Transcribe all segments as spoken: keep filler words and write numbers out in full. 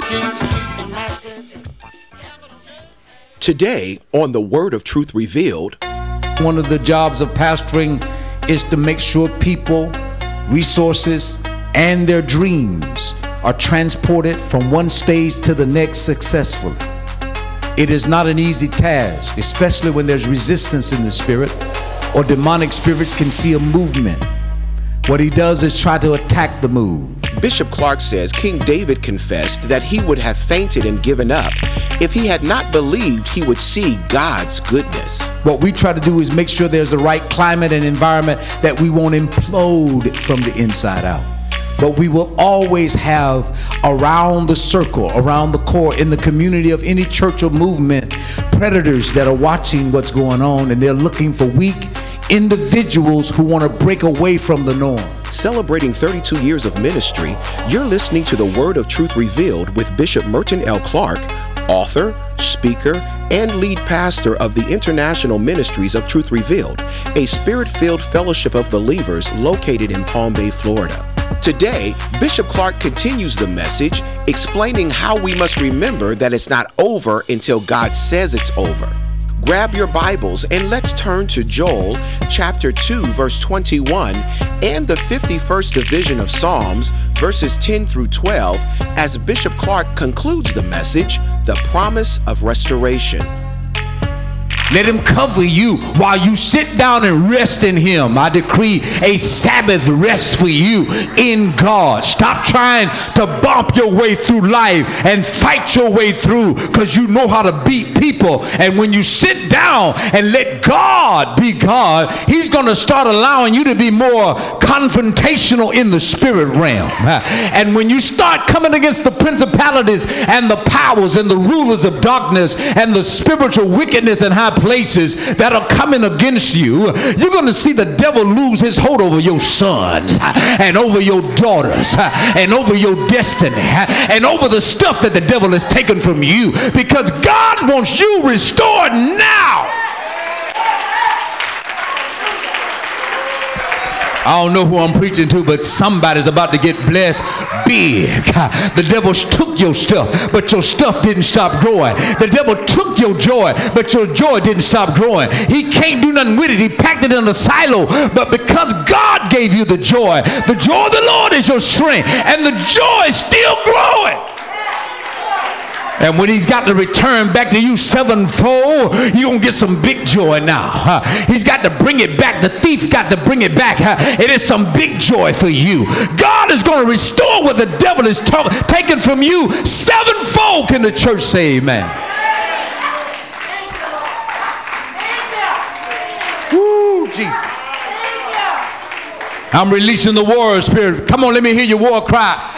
Today on the Word of Truth Revealed. One of the jobs of pastoring is to make sure people, resources, and their dreams are transported from one stage to the next successfully. It is not an easy task, especially when there's resistance in the spirit or demonic spirits can see a movement. What he does is try to attack the move. Bishop Clark says King David confessed that he would have fainted and given up if he had not believed he would see God's goodness. What we try to do is make sure there's the right climate and environment that we won't implode from the inside out. But we will always have around the circle, around the core, in the community of any church or movement, predators that are watching what's going on, and they're looking for weak individuals who want to break away from the norm. Celebrating thirty-two years of ministry, you're listening to the Word of Truth Revealed with Bishop Merton L. Clark, author, speaker, and lead pastor of the International Ministries of Truth Revealed, a spirit-filled fellowship of believers located in Palm Bay, Florida. Today, Bishop Clark continues the message, explaining how we must remember that it's not over until God says it's over. Grab your Bibles and let's turn to Joel chapter two, verse twenty-one, and the fifty-first division of Psalms, verses ten through twelve, as Bishop Clark concludes the message, the promise of restoration. Let him cover you while you sit down and rest in him. I decree a Sabbath rest for you in God. Stop trying to bump your way through life and fight your way through, because you know how to beat people. And when you sit down and let God be God, he's going to start allowing you to be more confrontational in the spirit realm. And when you start coming against the principalities and the powers and the rulers of darkness and the spiritual wickedness and high places that are coming against you, you're going to see the devil lose his hold over your sons and over your daughters and over your destiny and over the stuff that the devil has taken from you, because God wants you restored now. I don't know who I'm preaching to, but somebody's about to get blessed big. The devil took your stuff, but your stuff didn't stop growing. The devil took your joy, but your joy didn't stop growing. He can't do nothing with it. He packed it in a silo. But because God gave you the joy, the joy of the Lord is your strength, and the joy is still growing. And when he's got to return back to you sevenfold, you're going to get some big joy now. Uh, he's got to bring it back. The thief got to bring it back. Uh, it is some big joy for you. God is going to restore what the devil is talk- taken from you sevenfold. Can the church say amen? Woo, Jesus. I'm releasing the war spirit. Come on, let me hear your war cry.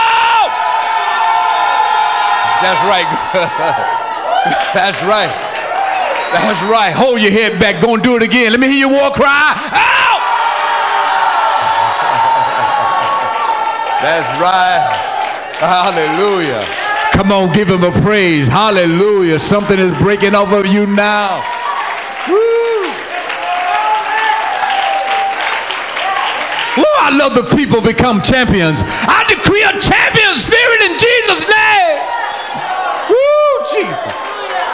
That's right. That's right. That's right. Hold your head back. Go and do it again. Let me hear your war cry. Out! That's right. Hallelujah. Come on, give him a praise. Hallelujah. Something is breaking off of you now. Woo. Woo, I love the people become champions. I decree a champion spirit in Jesus' name. Jesus.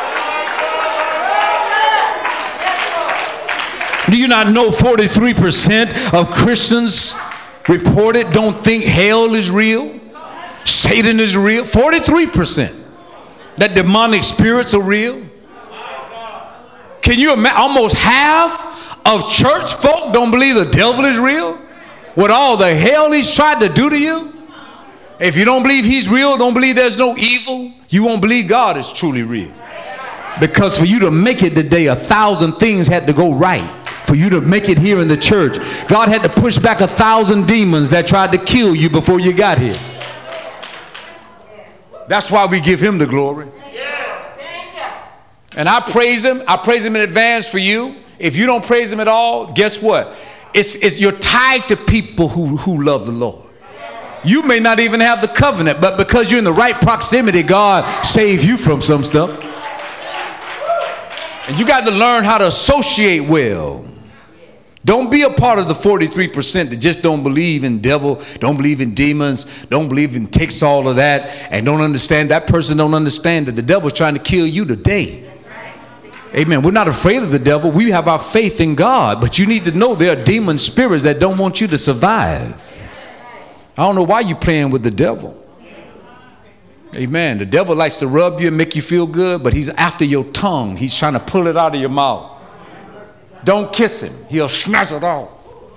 Do you not know forty-three percent of Christians reported don't think hell is real? Satan is real? forty-three percent. That demonic spirits are real? Can you imagine? Almost half of church folk don't believe the devil is real? With all the hell he's tried to do to you? If you don't believe he's real, don't believe there's no evil, you won't believe God is truly real. Because for you to make it today, a thousand things had to go right for you to make it here in the church. God had to push back a thousand demons that tried to kill you before you got here. That's why we give him the glory. And I praise him. I praise him in advance for you. If you don't praise him at all, guess what? It's, it's you're tied to people who, who love the Lord. You may not even have the covenant, but because you're in the right proximity, God saved you from some stuff. And you got to learn how to associate well. Don't be a part of the forty-three percent that just don't believe in devil, don't believe in demons, don't believe in takes all of that, and don't understand. That person don't understand that the devil's trying to kill you today. Amen. We're not afraid of the devil. We have our faith in God. But you need to know there are demon spirits that don't want you to survive. I don't know why you're playing with the devil. Amen. The devil likes to rub you and make you feel good, but he's after your tongue. He's trying to pull it out of your mouth. Don't kiss him. He'll smash it off.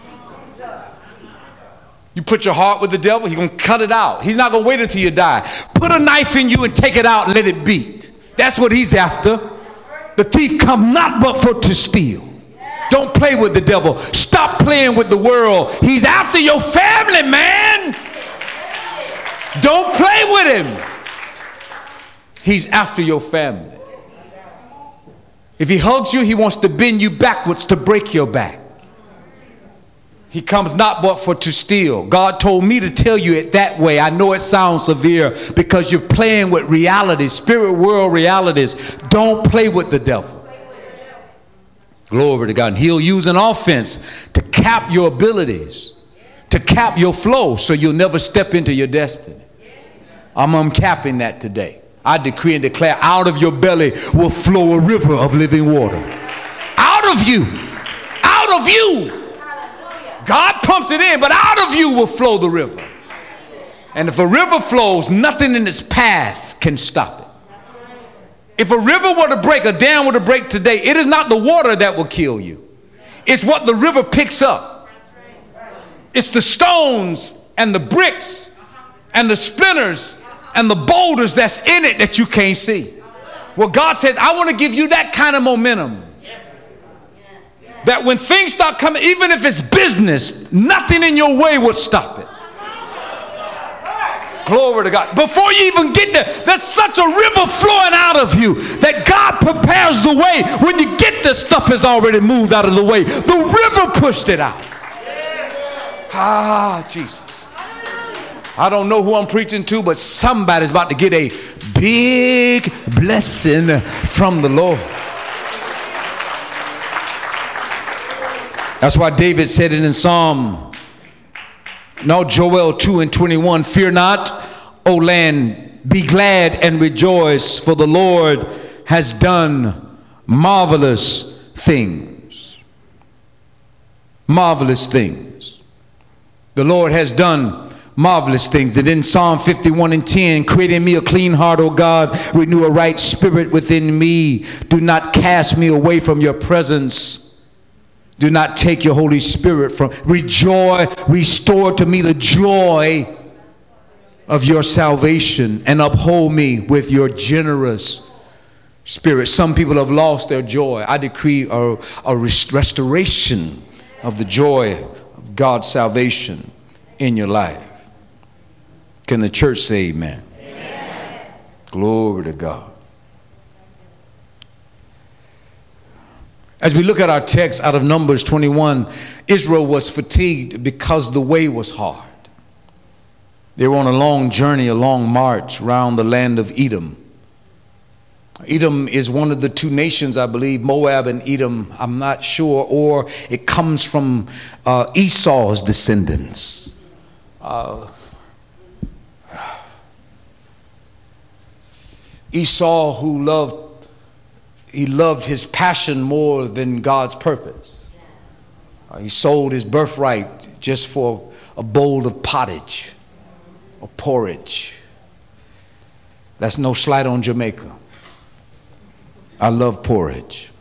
You put your heart with the devil, he's going to cut it out. He's not going to wait until you die. Put a knife in you and take it out and let it beat. That's what he's after. The thief come not but for to steal. Don't play with the devil. Stop playing with the world. He's after your family, man. Don't play with him. He's after your family. If he hugs you, he wants to bend you backwards to break your back. He comes not but for to steal. God told me to tell you it that way. I know it sounds severe because you're playing with realities, spirit world realities. Don't play with the devil. Glory to God. And he'll use an offense to cap your abilities, to cap your flow so you'll never step into your destiny. I'm uncapping that today. I decree and declare out of your belly will flow a river of living water. Out of you. Out of you. God pumps it in, but out of you will flow the river. And if a river flows, nothing in its path can stop it. If a river were to break, a dam were to break today, it is not the water that will kill you. It's what the river picks up. It's the stones and the bricks and the splinters and the boulders that's in it that you can't see. Well, God says, I want to give you that kind of momentum. That when things start coming, even if it's business, nothing in your way will stop it. Glory to God. Before you even get there, there's such a river flowing out of you that God prepares the way. When you get there, stuff has already moved out of the way. The river pushed it out. Ah, Jesus. I don't know who I'm preaching to, but somebody's about to get a big blessing from the Lord. That's why David said it in Psalm, no, Joel two and twenty-one, fear not, O land, be glad and rejoice, for the Lord has done marvelous things. Marvelous things. The Lord has done marvelous things. And in Psalm fifty-one and ten, create in me a clean heart, O God, renew a right spirit within me. Do not cast me away from your presence. Do not take your Holy Spirit from. Rejoice, restore to me the joy of your salvation and uphold me with your generous spirit. Some people have lost their joy. I decree a, a restoration of the joy of God's salvation in your life. Can the church say amen? Amen. Glory to God. As we look at our text out of Numbers twenty-one, Israel was fatigued because the way was hard. They were on a long journey, a long march around the land of Edom. Edom is one of the two nations, I believe, Moab and Edom, I'm not sure, or it comes from uh, Esau's descendants. Uh, Esau, who loved He loved his passion more than God's purpose. Uh, he sold his birthright just for a bowl of pottage or porridge. That's no slight on Jamaica. I love porridge.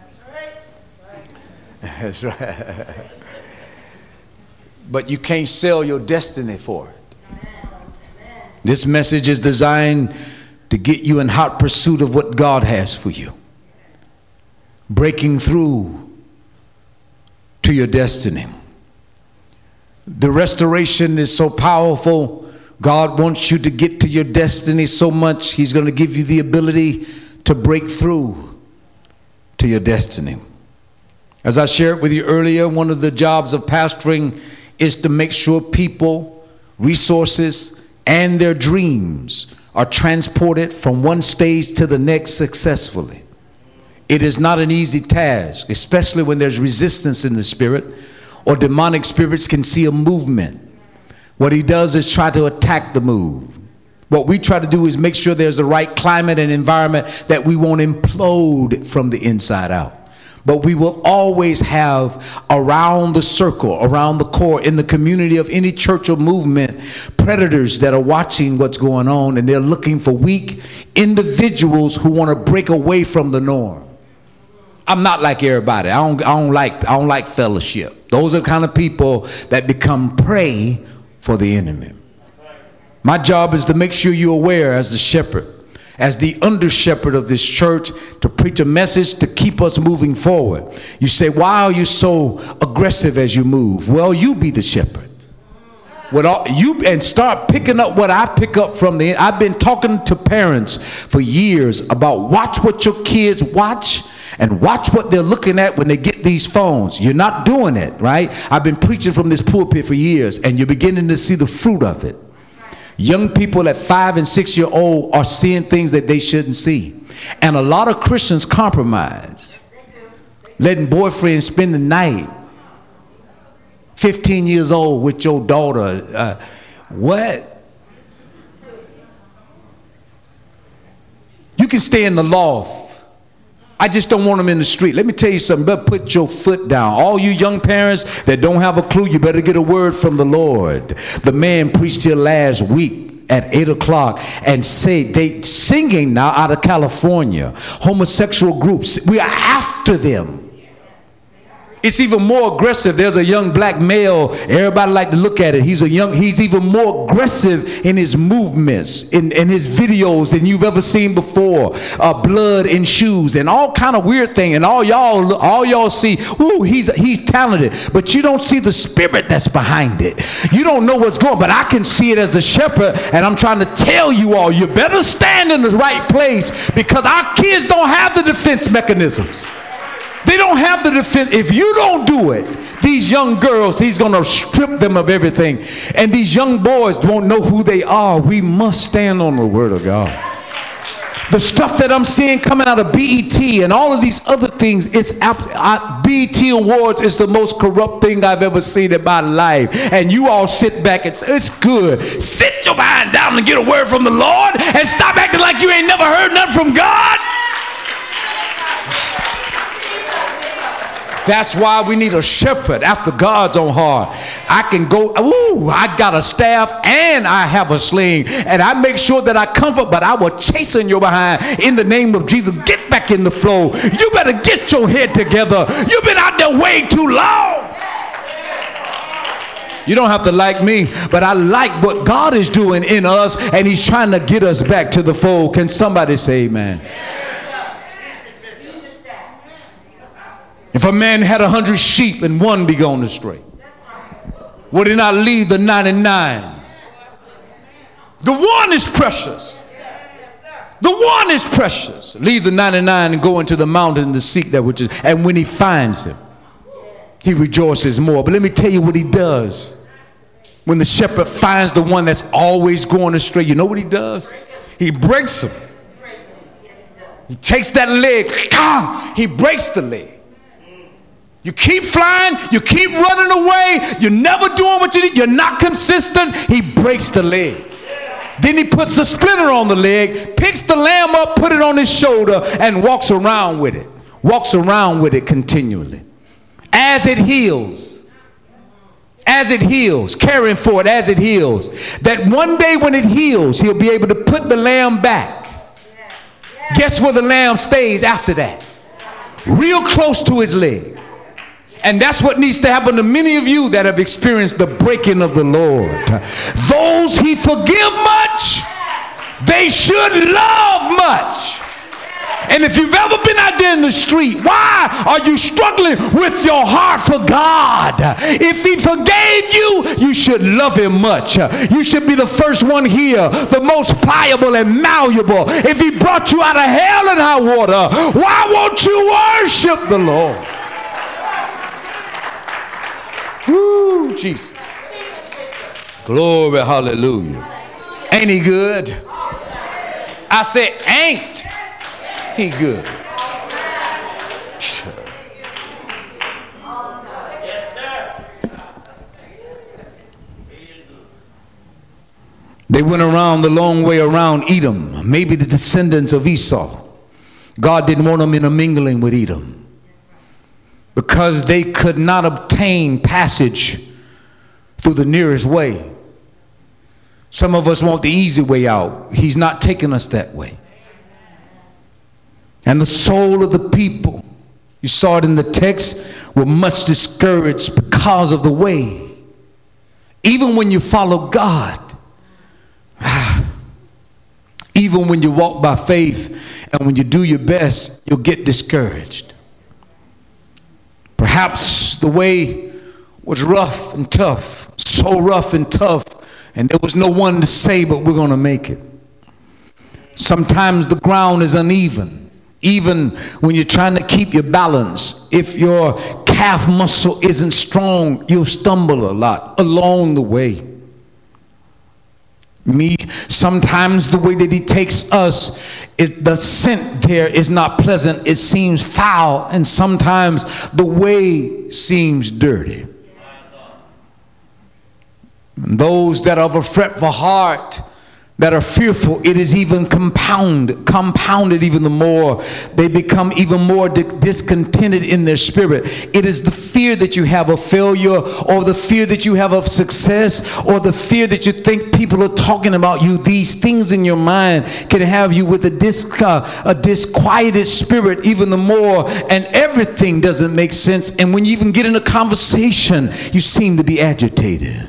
That's right. That's right. But you can't sell your destiny for it. This message is designed to get you in hot pursuit of what God has for you. Breaking through to your destiny. The restoration is so powerful. God wants you to get to your destiny so much, He's going to give you the ability to break through to your destiny. As I shared with you earlier, one of the jobs of pastoring is to make sure people, resources, and their dreams are transported from one stage to the next successfully. It is not an easy task, especially when there's resistance in the spirit or demonic spirits can see a movement. What he does is try to attack the move. What we try to do is make sure there's the right climate and environment that we won't implode from the inside out. But we will always have around the circle, around the core, in the community of any church or movement, predators that are watching what's going on, and they're looking for weak individuals who want to break away from the norm. I'm not like everybody. I don't, I don't like, I don't like fellowship. Those are the kind of people that become prey for the enemy. My job is to make sure you're aware as the shepherd, as the under shepherd of this church, to preach a message to keep us moving forward. You say, why are you so aggressive as you move? Well, you be the shepherd. What all, you and start picking up what I pick up from the, I've been talking to parents for years about watch what your kids watch and watch what they're looking at when they get these phones. You're not doing it, right? I've been preaching from this pulpit for years, and you're beginning to see the fruit of it. Young people at five and six year old are seeing things that they shouldn't see. And a lot of Christians compromise, letting boyfriends spend the night. fifteen years old with your daughter. Uh, what? You can stay in the loft. I just don't want them in the street. Let me tell you something. You better put your foot down. All you young parents that don't have a clue, you better get a word from the Lord. The man preached here last week at eight o'clock and say they singing now out of California. Homosexual groups. We are after them. It's even more aggressive. There's a young black male. Everybody like to look at it. He's a young. He's even more aggressive in his movements, in, in his videos than you've ever seen before. Uh, blood in shoes and all kind of weird thing. And all y'all, all y'all see, ooh, he's he's talented, but you don't see the spirit that's behind it. You don't know what's going. But I can see it as the shepherd, and I'm trying to tell you all, you better stand in the right place, because our kids don't have the defense mechanisms. They don't have the defense. If you don't do it, these young girls, he's going to strip them of everything. And these young boys won't know who they are. We must stand on the word of God. The stuff that I'm seeing coming out of B E T and all of these other things, it's I, B E T Awards is the most corrupt thing I've ever seen in my life. And you all sit back and say, it's good. Sit your mind down and get a word from the Lord and stop acting like you ain't never heard nothing from God. That's why we need a shepherd after God's own heart. I can go, ooh, I got a staff and I have a sling, and I make sure that I comfort, but I will chasten your behind in the name of Jesus. Get back in the flow. You better get your head together. You've been out there way too long. You don't have to like me, but I like what God is doing in us, and he's trying to get us back to the fold. Can somebody say amen? If a man had a hundred sheep and one be gone astray, would he not leave the ninety-nine? The one is precious. The one is precious. Leave the ninety-nine and go into the mountain to seek that which is. And when he finds him, he rejoices more. But let me tell you what he does. When the shepherd finds the one that's always going astray, you know what he does? He breaks him. He takes that leg. He breaks the leg. You keep flying, you keep running away, you're never doing what you need, you're not consistent. He breaks the leg. Then he puts a splinter on the leg, picks the lamb up, put it on his shoulder, and walks around with it. Walks around with it continually. As it heals. As it heals, caring for it as it heals. That one day when it heals, he'll be able to put the lamb back. Guess where the lamb stays after that? Real close to his leg. And that's what needs to happen to many of you that have experienced the breaking of the Lord. Those he forgive much, they should love much. And if you've ever been out there in the street, why are you struggling with your heart for God? If he forgave you, you should love him much. You should be the first one here, the most pliable and malleable. If he brought you out of hell and high water, why won't you worship the Lord? Woo, Jesus. Glory, hallelujah. Ain't he good? I said, ain't he good? They went around the long way around Edom, maybe the descendants of Esau. God didn't want them intermingling with Edom because they could not obtain passage through the nearest way. Some of us want the easy way out. He's not taking us that way. And the soul of the people, you saw it in the text, were much discouraged because of the way. Even when you follow God, even when you walk by faith and when you do your best, you'll get discouraged. Perhaps the way was rough and tough, so rough and tough, and there was no one to say, but we're going to make it. Sometimes the ground is uneven. Even when you're trying to keep your balance, if your calf muscle isn't strong, you'll stumble a lot along the way. Me, sometimes the way that he takes us, it, the scent there is not pleasant. It seems foul, and sometimes the way seems dirty. And those that are of a fretful heart, that are fearful, it is even compounded, compounded even the more. They become even more di- discontented in their spirit. It is the fear that you have of failure, or the fear that you have of success, or the fear that you think people are talking about you. These things in your mind can have you with a, dis- uh, a disquieted spirit even the more, and everything doesn't make sense. And when you even get in a conversation, you seem to be agitated.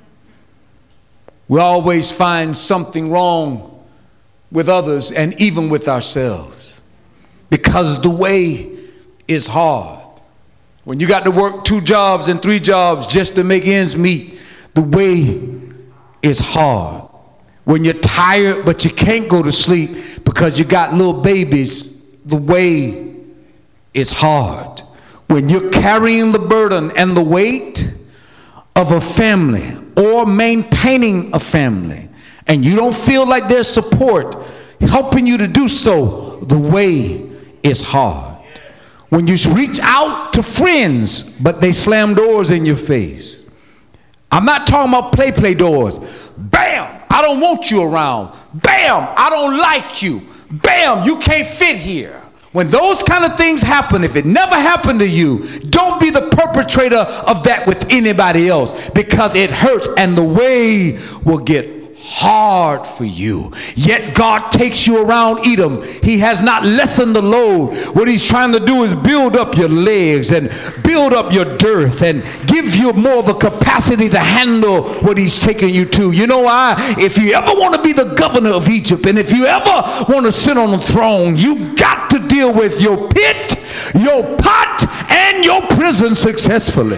We always find something wrong with others and even with ourselves because the way is hard. When you got to work two jobs and three jobs just to make ends meet, the way is hard. When you're tired but you can't go to sleep because you got little babies, the way is hard. When you're carrying the burden and the weight of a family or maintaining a family, and you don't feel like there's support helping you to do so, the way is hard. When you reach out to friends, but they slam doors in your face. I'm not talking about play play doors. Bam, I don't want you around. Bam, I don't like you. Bam, you can't fit here. When those kind of things happen, if it never happened to you, don't be the perpetrator of that with anybody else, because it hurts and the way will get hard for you. Yet God takes you around Edom. He has not lessened the load. What he's trying to do is build up your legs and build up your girth and give you more of a capacity to handle what he's taking you to. You know why? If you ever want to be the governor of Egypt, and if you ever want to sit on the throne, you've got to deal with your pit, your pot, and your prison successfully.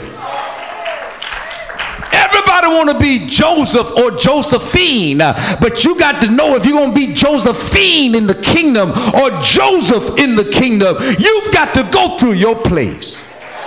Everybody want to be Joseph or Josephine, but you got to know if you're going to be Josephine in the kingdom or Joseph in the kingdom, you've got to go through your place.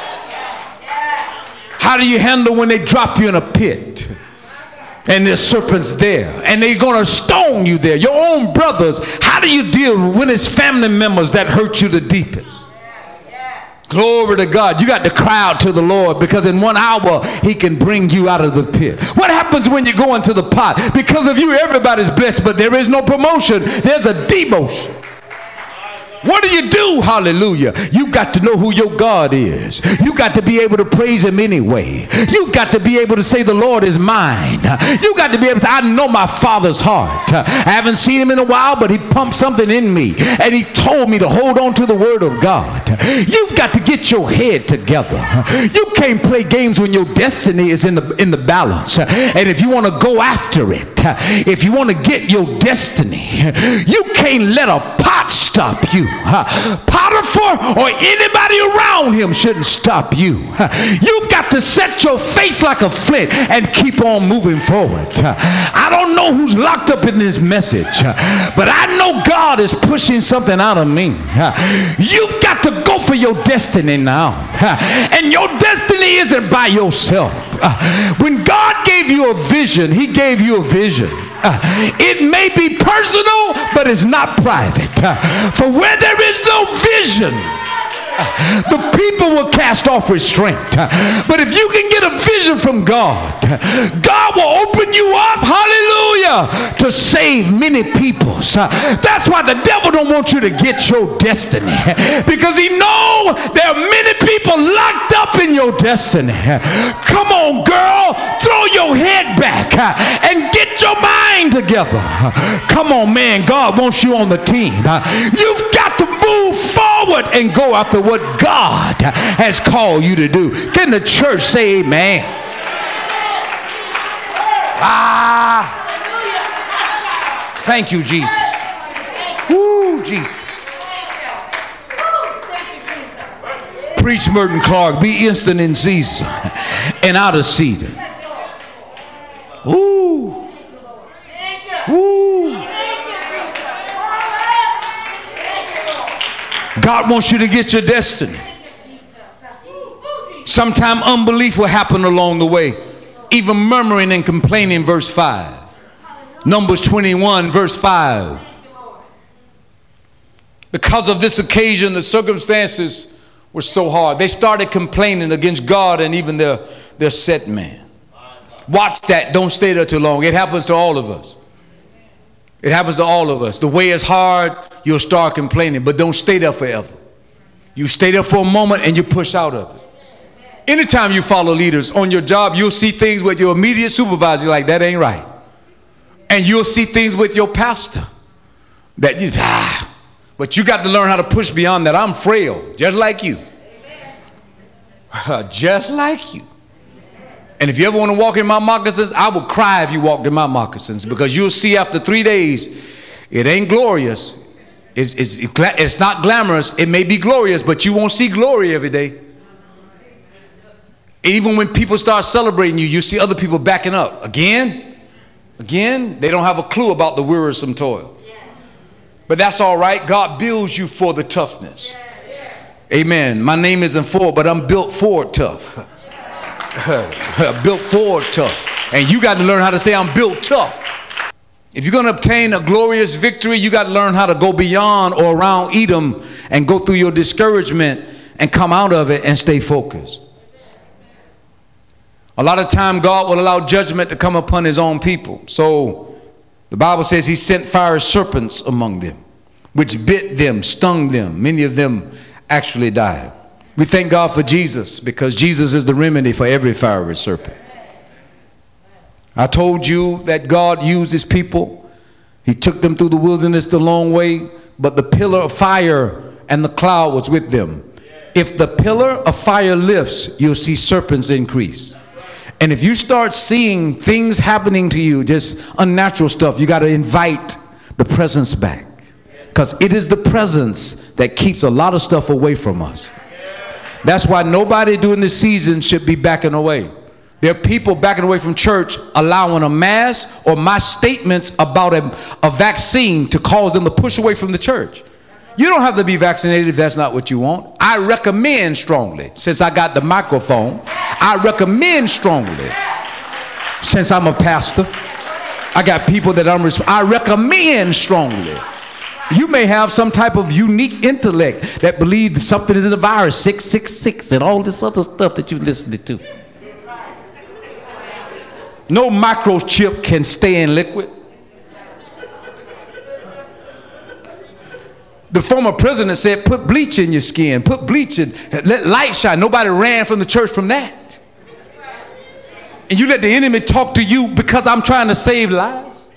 How do you handle when they drop you in a pit and there's serpents there and they're going to stone you there? Your own brothers. How do you deal when it's family members that hurt you the deepest? Glory to God. You got to cry out to the Lord, because in one hour he can bring you out of the pit. What happens when you go into the pot? Because of you, everybody's blessed, but there is no promotion. There's a demotion. What do you do? Hallelujah. You've got to know who your God is. You've got to be able to praise him anyway. You've got to be able to say the Lord is mine. You've got to be able to say, I know my Father's heart. I haven't seen him in a while, but he pumped something in me and he told me to hold on to the word of God. You've got to get your head together. You can't play games when your destiny is in the in the balance. And if you want to go after it, if you want to get your destiny, you can't let a pot stop you. Potiphar or anybody around him shouldn't stop you. You've got to set your face like a flint and keep on moving forward. I don't know who's locked up in this message, but I know God is pushing something out of me. You've got to go for your destiny now, and your destiny isn't by yourself. When God gave you a vision, he gave you a vision. Uh, it may be personal, but it's not private. Uh, for where there is no vision, The people will cast off restraint. But if you can get a vision from God, God will open you up, hallelujah, to save many people. That's why the devil don't want you to get your destiny, because he knows there are many people locked up in your destiny. Come on, girl, throw your head back and get your mind together. Come on, man, God wants you on the team. You've got to move forward and go after what God has called you to do. Can the church say amen? Ah, thank you, Jesus. Woo, Jesus. Preach, Merton Clark. Be instant in season and out of season. Woo. Woo. God wants you to get your destiny. Sometime unbelief will happen along the way. Even murmuring and complaining, verse five. Numbers twenty-one, verse five. Because of this occasion, the circumstances were so hard. They started complaining against God and even their, their set man. Watch that. Don't stay there too long. It happens to all of us. It happens to all of us. The way is hard, you'll start complaining, but don't stay there forever. You stay there for a moment and you push out of it. Anytime you follow leaders on your job, you'll see things with your immediate supervisor, you're like, that ain't right. And you'll see things with your pastor that you, ah, but you got to learn how to push beyond that. I'm frail, just like you. Just like you. And if you ever want to walk in my moccasins, I would cry if you walked in my moccasins, because you'll see after three days, it ain't glorious. It's, it's, it's not glamorous. It may be glorious, but you won't see glory every day. Even when people start celebrating you, you see other people backing up. Again, again, they don't have a clue about the wearisome toil. But that's all right. God builds you for the toughness. Amen. My name isn't Ford, but I'm built for tough. Built for tough. And you got to learn how to say I'm built tough. If you're going to obtain a glorious victory, you got to learn how to go beyond or around Edom and go through your discouragement and come out of it and stay focused. A lot of time God will allow judgment to come upon his own people. So the Bible says he sent fiery serpents among them, which bit them, stung them. Many of them actually died. We thank God for Jesus, because Jesus is the remedy for every fiery serpent. I told you that God used his people. He took them through the wilderness the long way, but the pillar of fire and the cloud was with them. If the pillar of fire lifts, you'll see serpents increase. And if you start seeing things happening to you, just unnatural stuff, you got to invite the presence back, because it is the presence that keeps a lot of stuff away from us. That's why nobody during this season should be backing away. There are people backing away from church, allowing a mask or my statements about a, a vaccine to cause them to push away from the church. You don't have to be vaccinated if that's not what you want. I recommend strongly, since I got the microphone, I recommend strongly, since I'm a pastor, I got people that I'm, I recommend strongly. You may have some type of unique intellect that believes something is in the virus, six six six, and all this other stuff that you listened to. No microchip can stay in liquid. The former president said, put bleach in your skin, put bleach in, let light shine. Nobody ran from the church from that. And you let the enemy talk to you because I'm trying to save lives.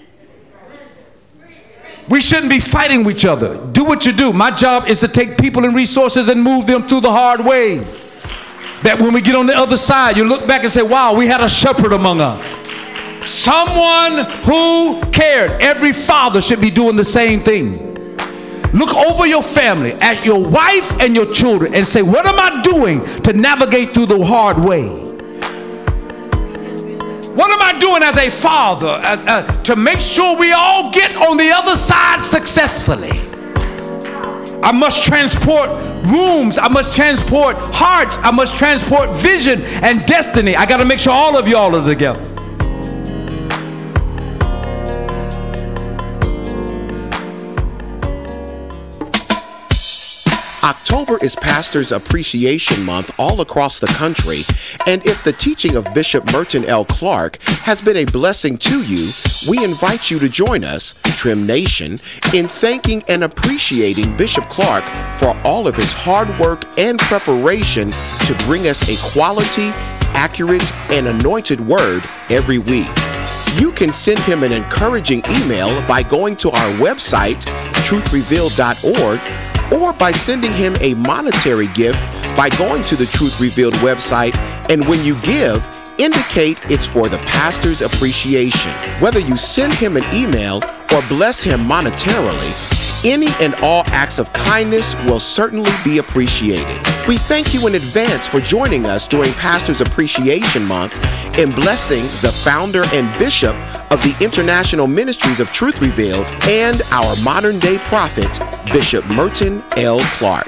We shouldn't be fighting with each other. Do what you do. My job is to take people and resources and move them through the hard way. That when we get on the other side, you look back and say, wow, we had a shepherd among us. Someone who cared. Every father should be doing the same thing. Look over your family, at your wife and your children, and say, what am I doing to navigate through the hard way? What am I doing as a father uh, uh, to make sure we all get on the other side successfully? I must transport rooms. I must transport hearts. I must transport vision and destiny. I got to make sure all of y'all are together. October is Pastors Appreciation Month all across the country, and if the teaching of Bishop Merton L. Clark has been a blessing to you, we invite you to join us, Trim Nation, in thanking and appreciating Bishop Clark for all of his hard work and preparation to bring us a quality, accurate, and anointed word every week. You can send him an encouraging email by going to our website, truth revealed dot org, or by sending him a monetary gift by going to the Truth Revealed website, and when you give, indicate it's for the pastor's appreciation. Whether you send him an email or bless him monetarily, any and all acts of kindness will certainly be appreciated. We thank you in advance for joining us during Pastors Appreciation Month in blessing the founder and bishop of the International Ministries of Truth Revealed and our modern-day prophet, Bishop Merton L. Clark.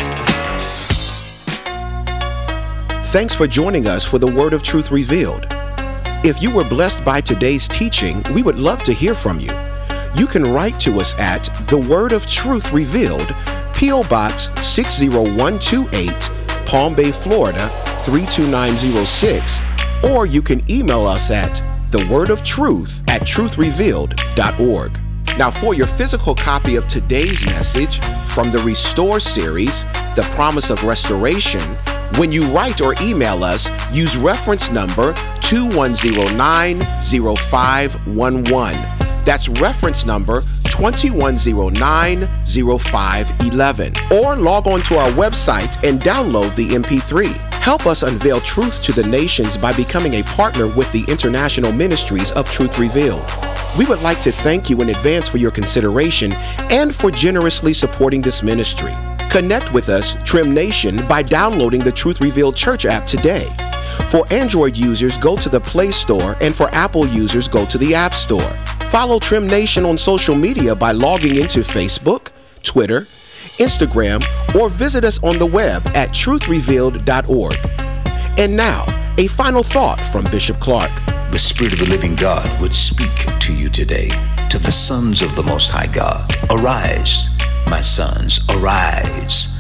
Thanks for joining us for the Word of Truth Revealed. If you were blessed by today's teaching, we would love to hear from you. You can write to us at The Word of Truth Revealed, P O. Box six zero one two eight, Palm Bay, Florida three two nine zero six, or you can email us at the word of truth at truth revealed dot org. Now, for your physical copy of today's message from the Restore series, The Promise of Restoration, when you write or email us, use reference number two one zero nine zero five one one. That's reference number two one zero nine zero five one one. Or log on to our website and download the M P three. Help us unveil truth to the nations by becoming a partner with the International Ministries of Truth Revealed. We would like to thank you in advance for your consideration and for generously supporting this ministry. Connect with us, Trim Nation, by downloading the Truth Revealed Church app today. For Android users, go to the Play Store, and for Apple users, go to the App Store. Follow Trim Nation on social media by logging into Facebook, Twitter, Instagram, or visit us on the web at truth revealed dot org. And now, a final thought from Bishop Clark. The Spirit of the living God would speak to you today, to the sons of the Most High God. Arise, my sons, arise.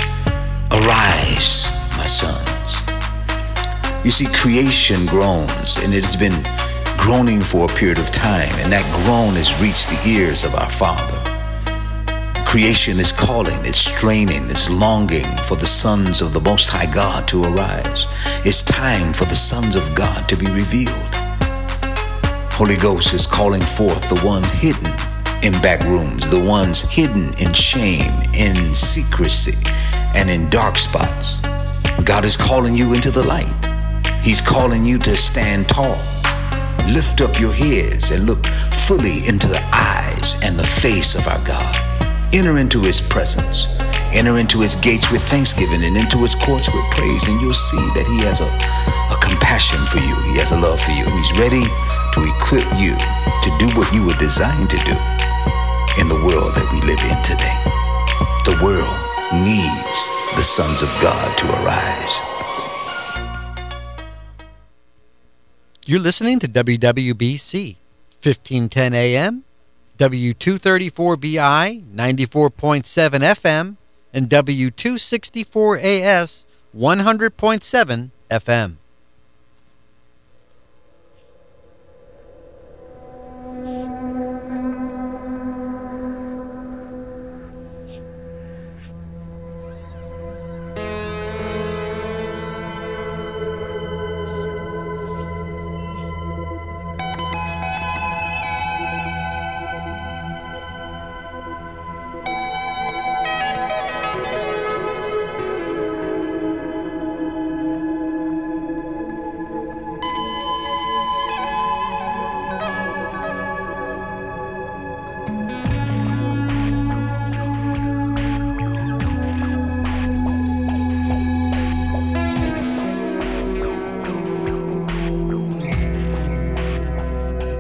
Arise, my sons. You see, creation groans, and it has been groaning for a period of time, and that groan has reached the ears of our Father. Creation is calling, it's straining, it's longing for the sons of the Most High God to arise. It's time for the sons of God to be revealed. Holy Ghost is calling forth the one hidden in back rooms, the ones hidden in shame, in secrecy, and in dark spots. God is calling you into the light. He's calling you to stand tall. Lift up your heads and look fully into the eyes and the face of our God. Enter into his presence. Enter into his gates with thanksgiving and into his courts with praise, and you'll see that he has a, a compassion for you. He has a love for you, and he's ready to equip you to do what you were designed to do in the world that we live in today. The world needs the sons of God to arise. You're listening to W W B C, fifteen ten A M, W two thirty-four B I, ninety-four point seven F M, and W two sixty-four A S, one hundred point seven F M.